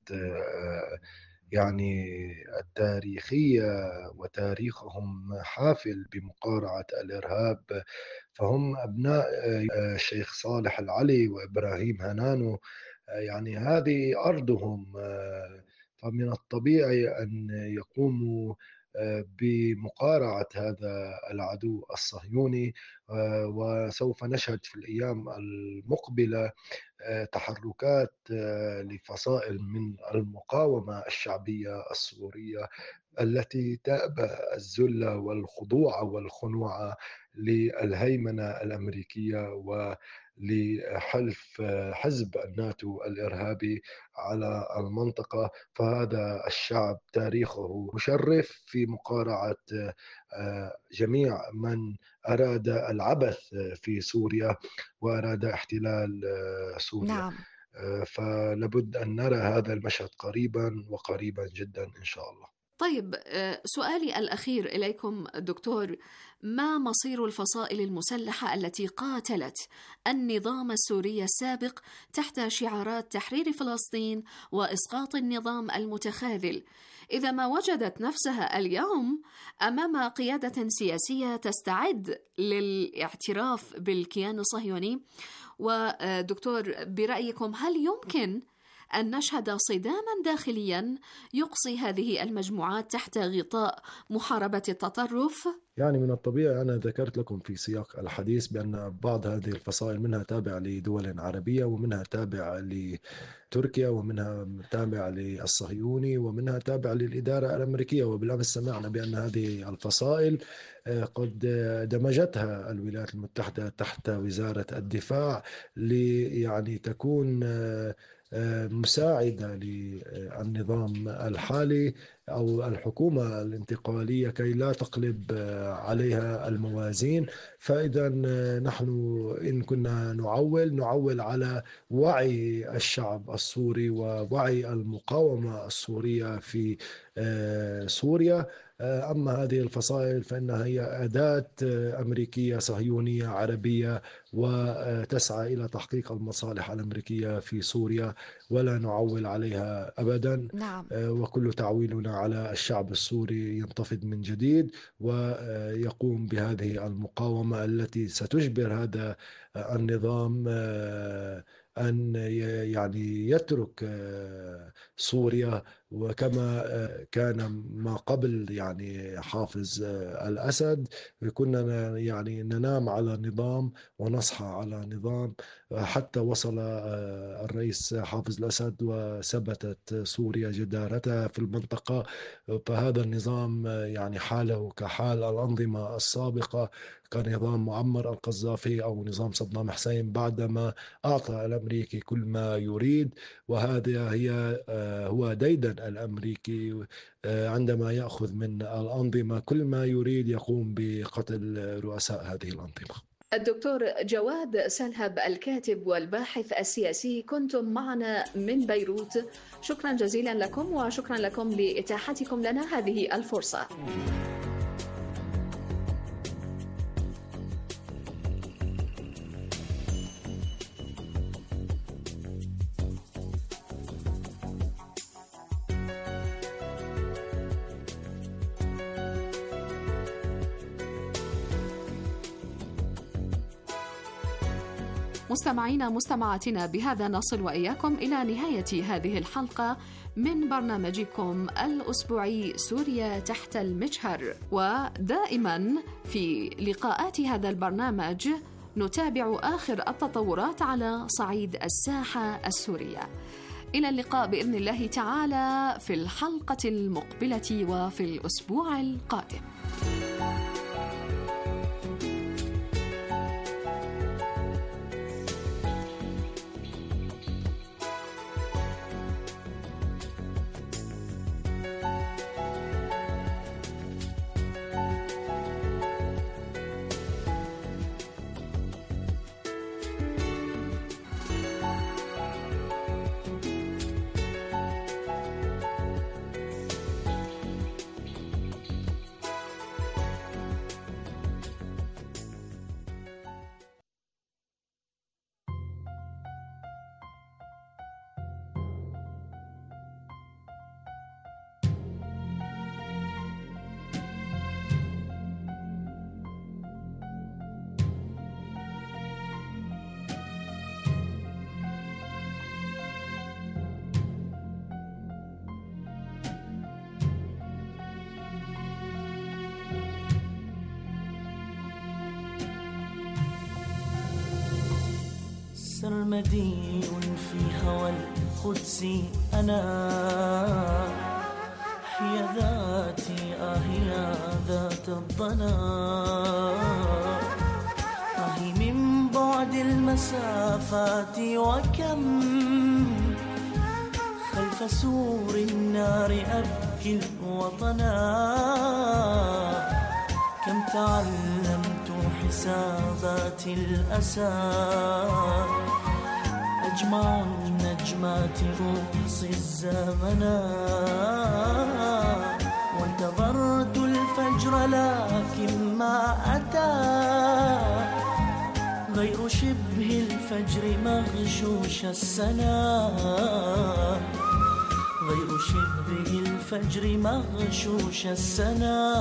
يعني التاريخية، وتاريخهم حافل بمقارعة الإرهاب، فهم أبناء الشيخ صالح العلي وإبراهيم هنانو، يعني هذه أرضهم، فمن الطبيعي أن يقوموا بمقارعة هذا العدو الصهيوني. وسوف نشهد في الأيام المقبلة تحركات لفصائل من المقاومة الشعبية السورية التي تأبى الذل والخضوع والخنوع للهيمنة الأمريكية ولحلف حزب الناتو الإرهابي على المنطقة. فهذا الشعب تاريخه مشرف في مقارعة جميع من أراد العبث في سوريا وأراد احتلال سوريا. نعم. فلابد أن نرى هذا المشهد قريبا وقريبا جدا إن شاء الله. طيب، سؤالي الأخير إليكم دكتور، ما مصير الفصائل المسلحة التي قاتلت النظام السوري السابق تحت شعارات تحرير فلسطين وإسقاط النظام المتخاذل إذا ما وجدت نفسها اليوم أمام قيادة سياسية تستعد للاعتراف بالكيان الصهيوني؟ ودكتور، برأيكم هل يمكن أن نشهد صداما داخليا يقصي هذه المجموعات تحت غطاء محاربة التطرف؟ يعني من الطبيعي، أنا ذكرت لكم في سياق الحديث بأن بعض هذه الفصائل منها تابع لدول عربية ومنها تابع لتركيا ومنها تابع للصهيوني ومنها تابع للإدارة الأمريكية. وبالأمس سمعنا بأن هذه الفصائل قد دمجتها الولايات المتحدة تحت وزارة الدفاع لي يعني تكون مساعدة للنظام الحالي أو الحكومة الانتقالية كي لا تقلب عليها الموازين. فإذا نحن إن كنا نعول نعول على وعي الشعب السوري ووعي المقاومة السورية في سوريا. أما هذه الفصائل فإنها هي أداة أمريكية صهيونية عربية وتسعى إلى تحقيق المصالح الأمريكية في سوريا، ولا نعول عليها أبدا. نعم. وكل تعويلنا على الشعب السوري ينتفض من جديد ويقوم بهذه المقاومة التي ستجبر هذا النظام أن يعني يترك سوريا، وكما كان ما قبل يعني حافظ الأسد كنا يعني ننام على نظام ونصحى على نظام، حتى وصل الرئيس حافظ الأسد وثبتت سوريا جدارتها في المنطقة. فهذا النظام يعني حاله كحال الأنظمة السابقة كنظام معمر القذافي أو نظام صدام حسين بعدما أعطى الأمريكي كل ما يريد. وهذا هي هو ديدن الأمريكي عندما يأخذ من الأنظمة كل ما يريد يقوم بقتل رؤساء هذه الأنظمة. الدكتور جواد سلهب الكاتب والباحث السياسي، كنتم معنا من بيروت. شكرا جزيلا لكم وشكرا لكم لإتاحتكم لنا هذه الفرصة. مستمعينا مستمعاتنا، بهذا نصل وإياكم إلى نهاية هذه الحلقة من برنامجكم الأسبوعي سوريا تحت المجهر. ودائما في لقاءات هذا البرنامج نتابع آخر التطورات على صعيد الساحة السورية. إلى اللقاء بإذن الله تعالى في الحلقة المقبلة وفي الأسبوع القادم. سرمدي في هوى القدس أنا، هي ذاتي آهي ذات الضنا، آهي من بعد المسافات وكم خلف سور النار أبكي الوطنا، كم تعلمت حسابات الأسى، أجمع النجمات أحصي الزمنا، وانتظرت الفجر لكن ما أتى، غير شبه الفجر مغشوش السنا، غير شبه الفجر مغشوش السنا.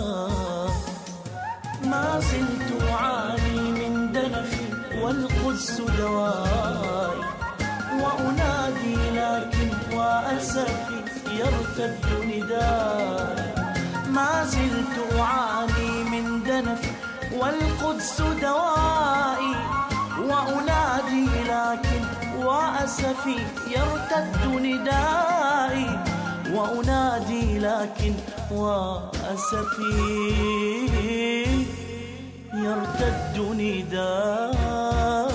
ما زلت أعاني من دنفي والقدس دوائي، وأنادي لكن وأسفي يرتد ندائي، ما زلت أعاني من دنفي والقدس دوائي، وأنادي لكن وأسفي يرتد ندائي، وأنادي لكن وأسفي يرتد ندائي.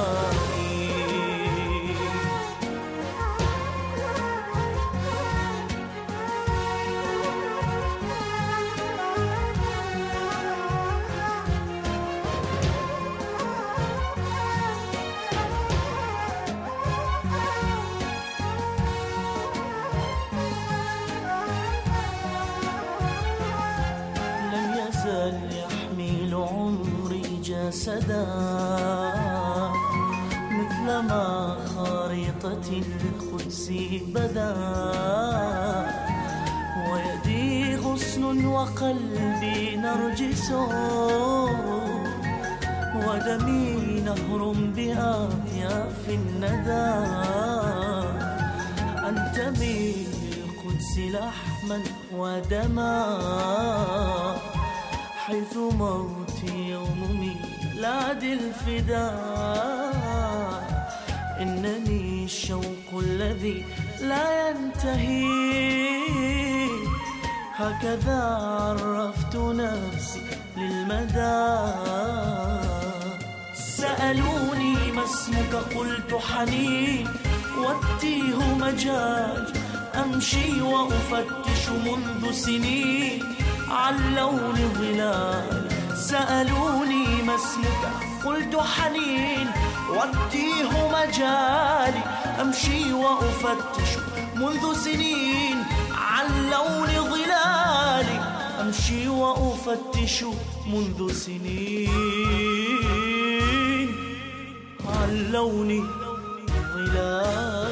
جسدا مثلما خريطة القدس بدا، ويدي غصن وقلبي نرجس، ودمي نهر بأطياف الندى، أنتمي للقدس لحما ودما، حيث موتي يوم ميلاد الفداء، إنني الشوق الذي لا ينتهي، هكذا عرفت نفسي للمدى. سألوني ما اسمك قلت حنين، والتيه مجاج أمشي وأفتش منذ سنين عن لون ظلال. سألوني ما اسمك قلت حنين، والتيه مجالي أمشي وأفتش منذ سنين عن لون ظلالي، أمشي وأفتش منذ سنين عن لون ظلالي.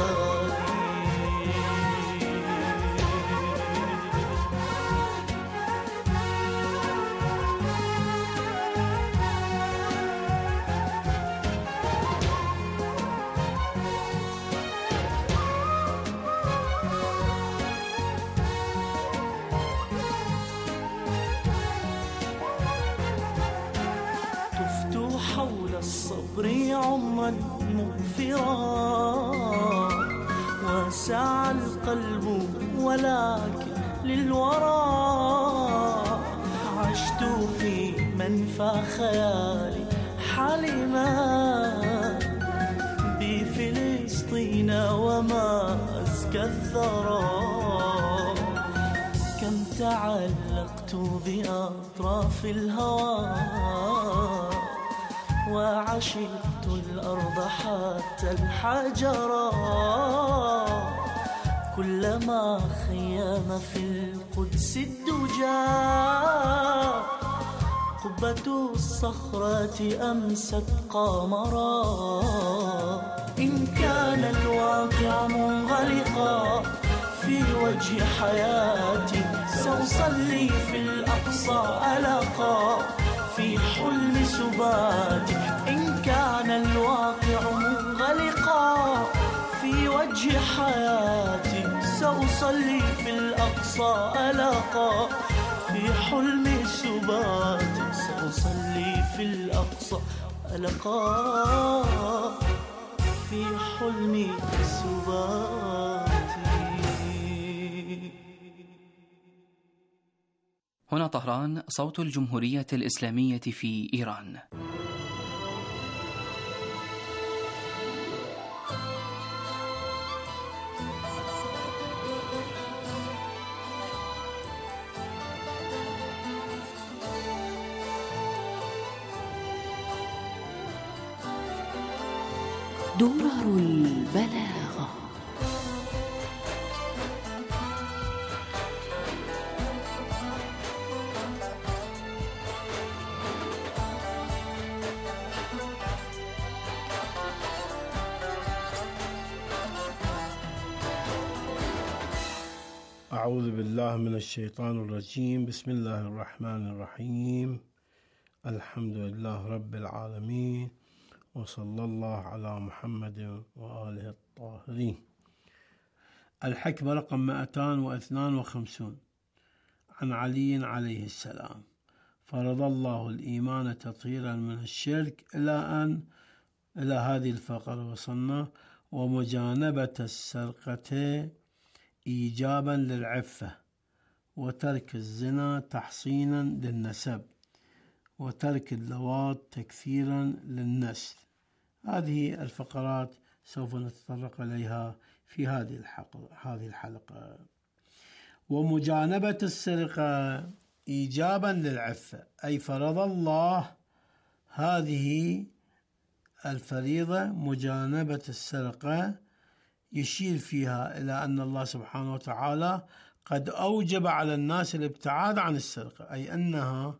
عمرا مغفرا، وسع القلب ولكن للورى، عشت في منفى خيالي حلما، بفلسطين وما أزكى الثرى، كم تعلقت بأطراف الهوى، وعشقت الأرض حتى الحجرة، كلما خيام في القدس الدجى، قبة الصخرة أمست قمرا. إن كان الواقع منغلقا في وجه حياتي، سأصلي في الأقصى ألقى في حلم سباتي. إن كان الواقع منغلقا في وجه حياتي، سأصلي في الأقصى ألقى في حلم سباتي، سأصلي في الأقصى ألقى في حلمي سباتي. هنا طهران، صوت الجمهورية الإسلامية في إيران. درر البلاغة. أعوذ بالله من الشيطان الرجيم. بسم الله الرحمن الرحيم. الحمد لله رب العالمين، وصلى الله على محمد وآله الطاهرين. الحكمة رقم مئتين واثنين وخمسين. عن علي عليه السلام: فرض الله الإيمان تطهيرا من الشرك إلى أن إلى هذه الفقرة وصلنا: ومجانبة السرقة إيجابا للعفة، وترك الزنا تحصينا للنسب، وترك اللواط تكثيرا للنسل. هذه الفقرات سوف نتطرق إليها في هذه الحلقة هذه الحلقة. ومجانبة السرقة إيجابا للعفة، أي فرض الله هذه الفريضة مجانبة السرقة، يشير فيها إلى أن الله سبحانه وتعالى قد أوجب على الناس الابتعاد عن السرقة، أي أنها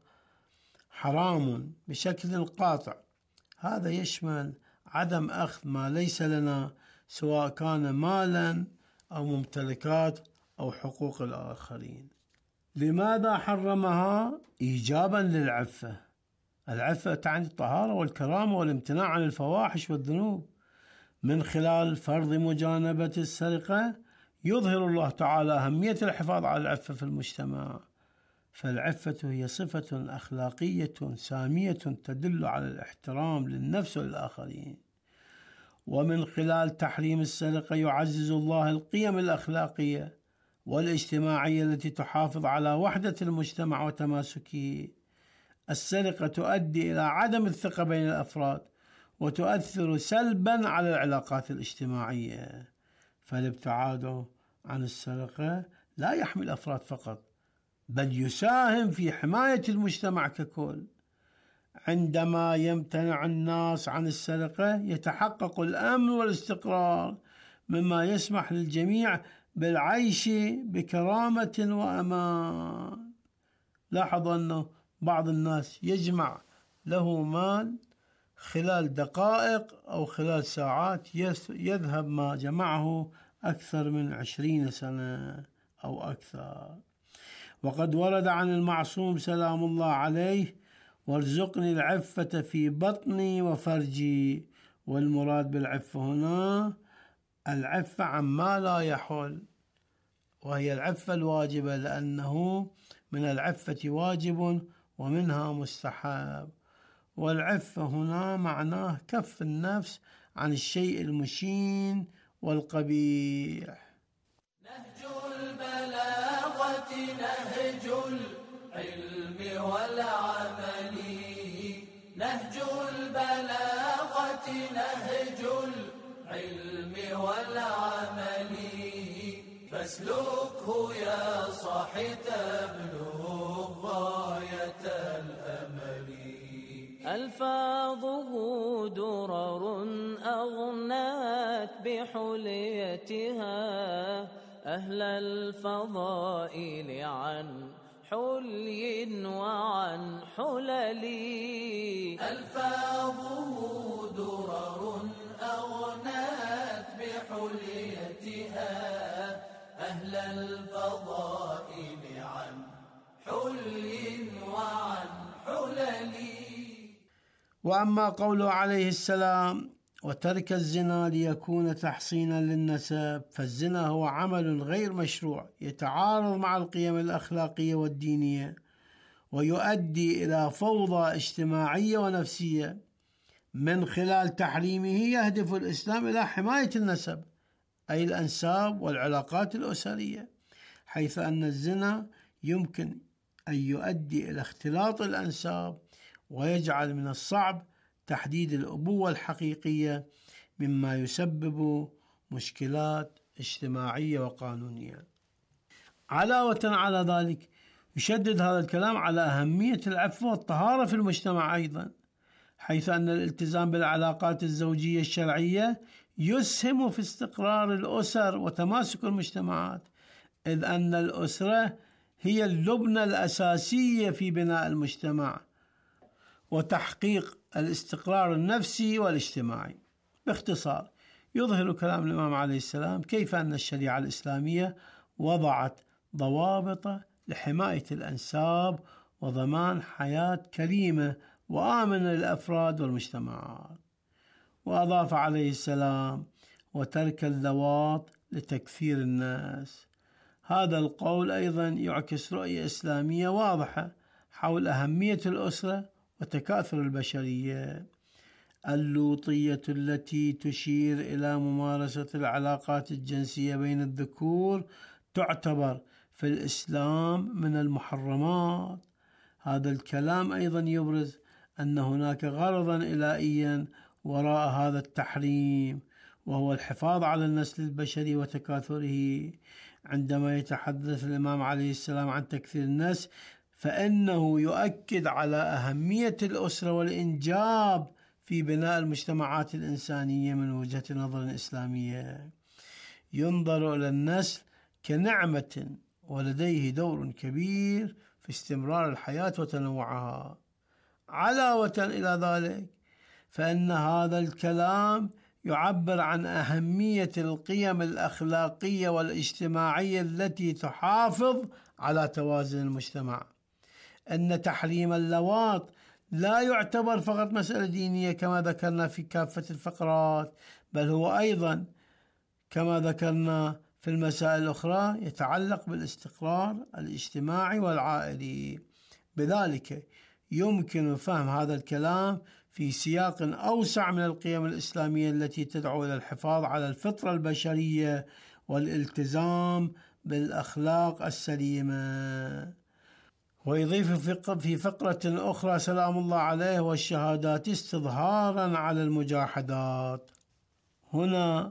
حرام بشكل قاطع. هذا يشمل عدم أخذ ما ليس لنا، سواء كان مالا أو ممتلكات أو حقوق الآخرين. لماذا حرمها؟ إيجابا للعفة. العفة تعني الطهارة والكرامة والامتناع عن الفواحش والذنوب. من خلال فرض مجانبة السرقة يظهر الله تعالى أهمية الحفاظ على العفة في المجتمع، فالعفة هي صفة أخلاقية سامية تدل على الاحترام للنفس والآخرين. ومن خلال تحريم السرقة يعزز الله القيم الأخلاقية والاجتماعية التي تحافظ على وحدة المجتمع وتماسكه. السرقة تؤدي إلى عدم الثقة بين الأفراد، وتؤثر سلبا على العلاقات الاجتماعية، فالابتعاد عن السرقة لا يحمي الأفراد فقط، بل يساهم في حماية المجتمع ككل. عندما يمتنع الناس عن السرقة يتحقق الأمن والاستقرار، مما يسمح للجميع بالعيش بكرامة وأمان. لاحظ أنه بعض الناس يجمع له مال خلال دقائق أو خلال ساعات يذهب ما جمعه أكثر من عشرين سنة أو أكثر. وقد ورد عن المعصوم سلام الله عليه: وارزقني العفة في بطني وفرجي. والمراد بالعفة هنا العفة عما لا يحل، وهي العفة الواجبة، لأنه من العفة واجب ومنها مستحب. والعفة هنا معناه كف النفس عن الشيء المشين والقبيح. نهج البلاغة نهج العلم والعمل، نهج البلاغة نهج العلم والعمل، فاسلكه يا صاحي تبلغ غاية الأمل. ألفاظه درر أغنت بحليتها أهل الفضائل عن حلي وعن حلل. ألفاظه درر أغنت بحليتها أهل الفضائل عن حلي وعن حلل. وأما قوله عليه السلام: وترك الزنا ليكون تحصينا للنسب، فالزنا هو عمل غير مشروع يتعارض مع القيم الأخلاقية والدينية، ويؤدي إلى فوضى اجتماعية ونفسية، من خلال تحريمه يهدف الإسلام إلى حماية النسب، أي الأنساب والعلاقات الأسرية، حيث أن الزنا يمكن أن يؤدي إلى اختلاط الأنساب ويجعل من الصعب تحديد الأبوة الحقيقية، مما يسبب مشكلات اجتماعية وقانونية. علاوة على ذلك يشدد هذا الكلام على أهمية العفو والطهارة في المجتمع أيضا، حيث أن الالتزام بالعلاقات الزوجية الشرعية يسهم في استقرار الأسر وتماسك المجتمعات، إذ أن الأسرة هي اللبنة الأساسية في بناء المجتمع وتحقيق الاستقرار النفسي والاجتماعي. باختصار، يظهر كلام الإمام عليه السلام كيف أن الشريعة الإسلامية وضعت ضوابط لحماية الأنساب وضمان حياة كريمة وآمنة للأفراد والمجتمعات. وأضاف عليه السلام: وترك اللواط لتكثير الناس. هذا القول أيضا يعكس رؤية إسلامية واضحة حول أهمية الأسرة وتكاثر البشرية. اللوطية التي تشير إلى ممارسة العلاقات الجنسية بين الذكور تعتبر في الإسلام من المحرمات. هذا الكلام أيضا يبرز أن هناك غرضا إلهيا وراء هذا التحريم، وهو الحفاظ على النسل البشري وتكاثره. عندما يتحدث الإمام عليه السلام عن تكثير النسل، فإنه يؤكد على أهمية الأسرة والإنجاب في بناء المجتمعات الإنسانية من وجهة نظر إسلامية. ينظر إلى النسل كنعمة ولديه دور كبير في استمرار الحياة وتنوعها. علاوة إلى ذلك، فإن هذا الكلام يعبر عن أهمية القيم الأخلاقية والاجتماعية التي تحافظ على توازن المجتمع. أن تحريم اللواط لا يعتبر فقط مسألة دينية كما ذكرنا في كافة الفقرات، بل هو أيضا كما ذكرنا في المسائل الأخرى يتعلق بالاستقرار الاجتماعي والعائلي. بذلك يمكن فهم هذا الكلام في سياق أوسع من القيم الإسلامية التي تدعو إلى الحفاظ على الفطرة البشرية والالتزام بالأخلاق السليمة. ويضيف في فقرة أخرى سلام الله عليه: والشهادات استظهارا على المجاحدات. هنا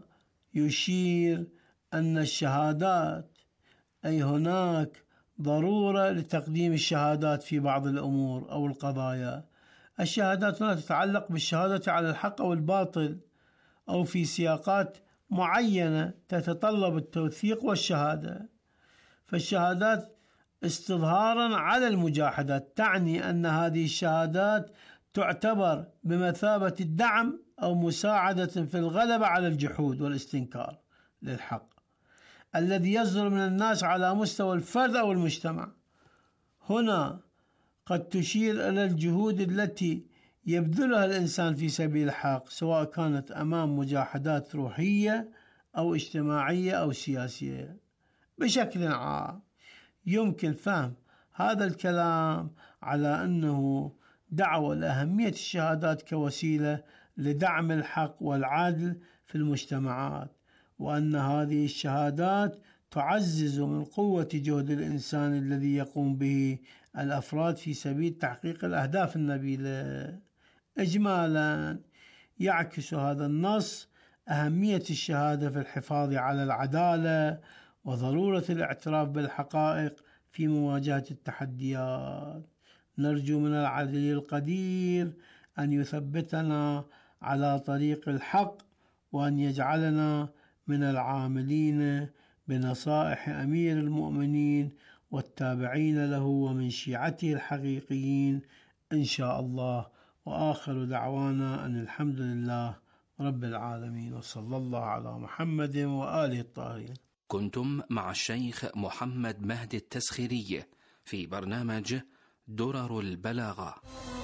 يشير أن الشهادات، أي هناك ضرورة لتقديم الشهادات في بعض الأمور أو القضايا. الشهادات هنا تتعلق بالشهادة على الحق أو الباطل، أو في سياقات معينة تتطلب التوثيق والشهادة. فالشهادات استظهارا على المجاحدات تعني أن هذه الشهادات تعتبر بمثابة الدعم أو مساعدة في الغلبة على الجحود والاستنكار للحق الذي يصدر من الناس على مستوى الفرد أو المجتمع. هنا قد تشير إلى الجهود التي يبذلها الإنسان في سبيل الحق، سواء كانت أمام مجاحدات روحية أو اجتماعية أو سياسية. بشكل عام يمكن فهم هذا الكلام على أنه دعوة لأهمية الشهادات كوسيلة لدعم الحق والعدل في المجتمعات، وأن هذه الشهادات تعزز من قوة جهد الإنسان الذي يقوم به الأفراد في سبيل تحقيق الأهداف النبيلة. إجمالا، يعكس هذا النص أهمية الشهادة في الحفاظ على العدالة وضرورة الاعتراف بالحقائق في مواجهة التحديات. نرجو من العلي القدير أن يثبتنا على طريق الحق، وأن يجعلنا من العاملين بنصائح أمير المؤمنين والتابعين له ومن شيعته الحقيقيين إن شاء الله. وآخر دعوانا أن الحمد لله رب العالمين، وصلى الله على محمد وآله الطاهرين. كنتم مع الشيخ محمد مهدي التسخيري في برنامج درر البلاغة.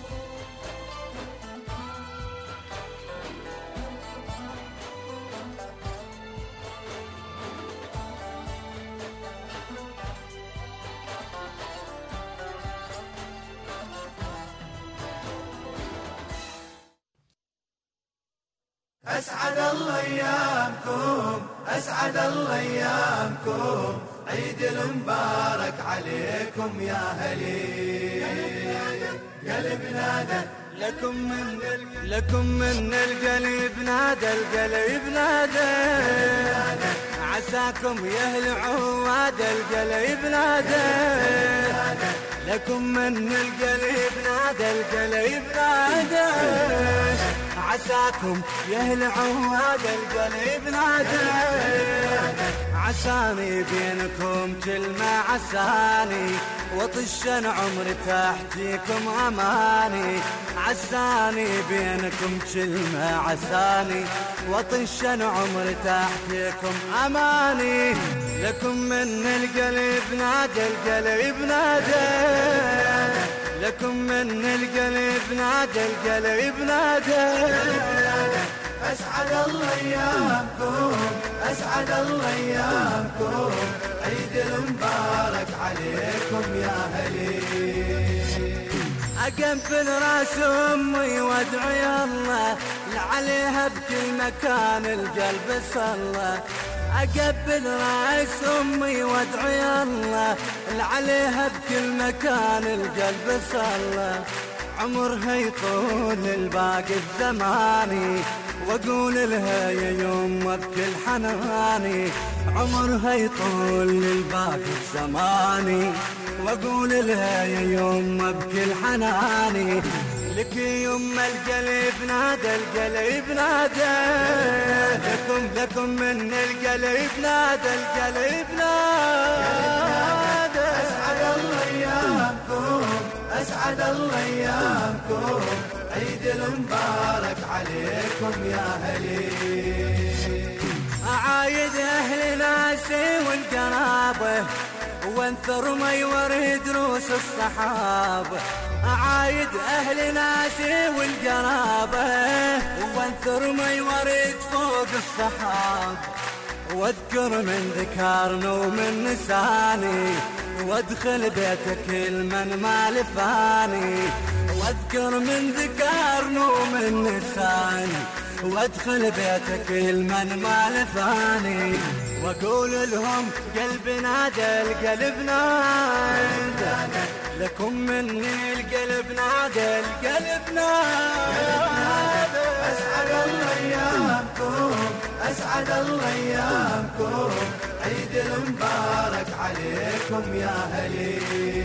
أسعد الله أيامكم أسعد الله أيامكم عيد المبارك عليكم يا هلي قلب نادى لكم من لكم من القلب نادى القلب نادى عساكم يا اهل عواد القلب نادى لكم من القلب نادى القلب نادى عساكم يا اهل عواد القلب نادى عساني بينكم كلمة عساني وطشن عمري تحتيكم أماني عساني بينكم كلمة عساني وطشن عمري تحتيكم أماني لكم من القلب نادى القلب نادى لكم من القلب نادى القلب نادى أسعد الله أيامكم أسعد الله أيامكم عيد المبارك عليكم يا هلي أقبل راس أمي وادعي الله لعليها بكل مكان القلب صلى أقبل راس أمي وادعي الله لعليها بكل مكان القلب صلى عمرها يطول الباقي الزماني واقول لها يا يوم بكل حناني عمرها يطول الباقي الزماني واقول لها يا يوم بكل حناني لك يوم القلب نادى القلب نادى لكم لكم من القلب نادى القلب نادى أسعد الله أيامكم أسعد الله أيامكم عيد المبارك عليكم يا هلي أعايد أهل ناسي والقرابة وانثر ما يورد روس الصحابة أعايد أهل ناسي والقرابة وانثر ما يورد فوق الصحابة واذكر من ذكرنا ومن نساني وادخل بيتك المن ما لفاني واذكر من ذكرنا ومن نساني وادخل بيتك المن ما لفاني واقول لهم قلب نادى القلب نادى لكم مني القلب نادى القلب نادى أسعد الله أيامكم أسعد الله أيامكم عيد المبارك عليكم يا هلي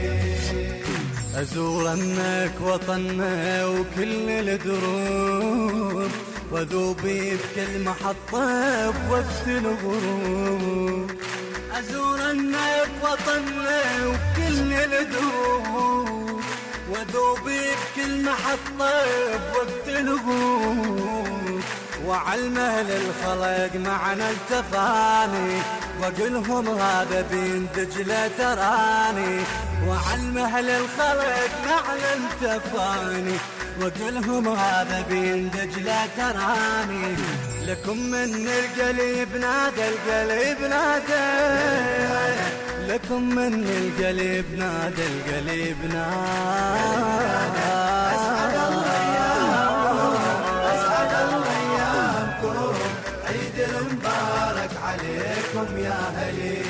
أزور أمك وطننا وكل الدروب وذوبي بكل محطة بوقت الغروب أزور أمك وطننا وكل الدروب وذوبي بكل محطة بوقت الغروب وعلمه للخلق معنا التفاني وقلهم هذا بين دجلة تراني وعلمه للخلق معنا التفاني وقلهم هذا بين دجلة تراني لكم من القلب نادى القلب نادى لكم من القلب نادى القلب نادى أسعد الله أيامكم أسعد الله أيامكم عيد المبارك عليكم يا هلي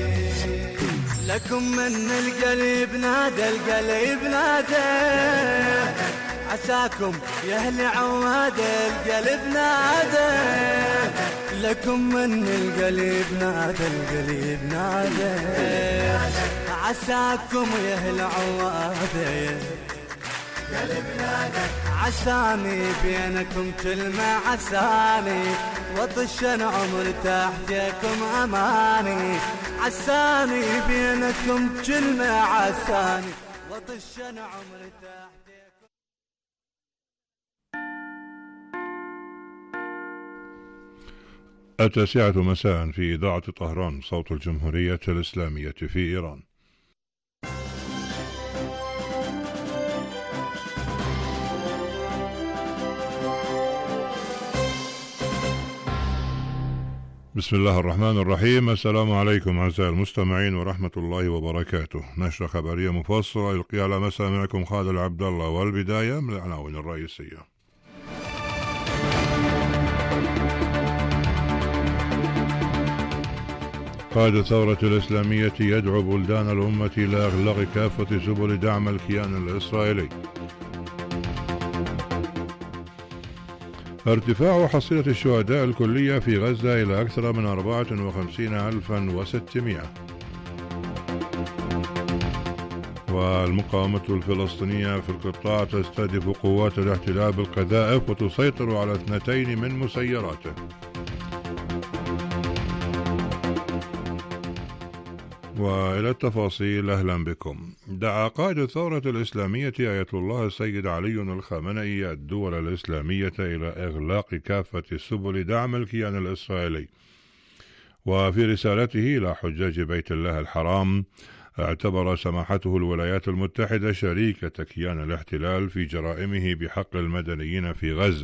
لكم من القلب نادى القلب نادى عساكم يا اهل عواد القلب نادى لكم من القلب نادى القلب نادى عساكم يا اهل عواد قلب نادى عساني بينكم كلمة عساني وطشن عمر تحتكم أماني عساني بينكم كلمة عساني وطشن عمر تحتكم. التاسعة مساء في إذاعة طهران صوت الجمهورية الإسلامية في إيران. بسم الله الرحمن الرحيم. السلام عليكم أعزائي المستمعين ورحمة الله وبركاته. نشرة خبرية مفصلة يلقيها على مسامعكم خالد عبد الله، والبداية من العناوين الرئيسية. قائد الثورة الإسلامية يدعو بلدان الأمة إلى إغلاق كافة سبل دعم الكيان الإسرائيلي. ارتفاع حصيلة الشهداء الكلية في غزة إلى أكثر من أربعة وخمسين ألفا وستمائة. والمقاومة الفلسطينية في القطاع تستهدف قوات الاحتلال بالقذائف وتسيطر على اثنتين من مسيراته. وإلى التفاصيل، أهلا بكم. دعا قائد الثورة الإسلامية آية الله السيد علي الخامنئي الدول الإسلامية إلى إغلاق كافة سبل دعم الكيان الإسرائيلي. وفي رسالته إلى حجاج بيت الله الحرام، اعتبر سماحته الولايات المتحدة شريكة كيان الاحتلال في جرائمه بحق المدنيين في غزة،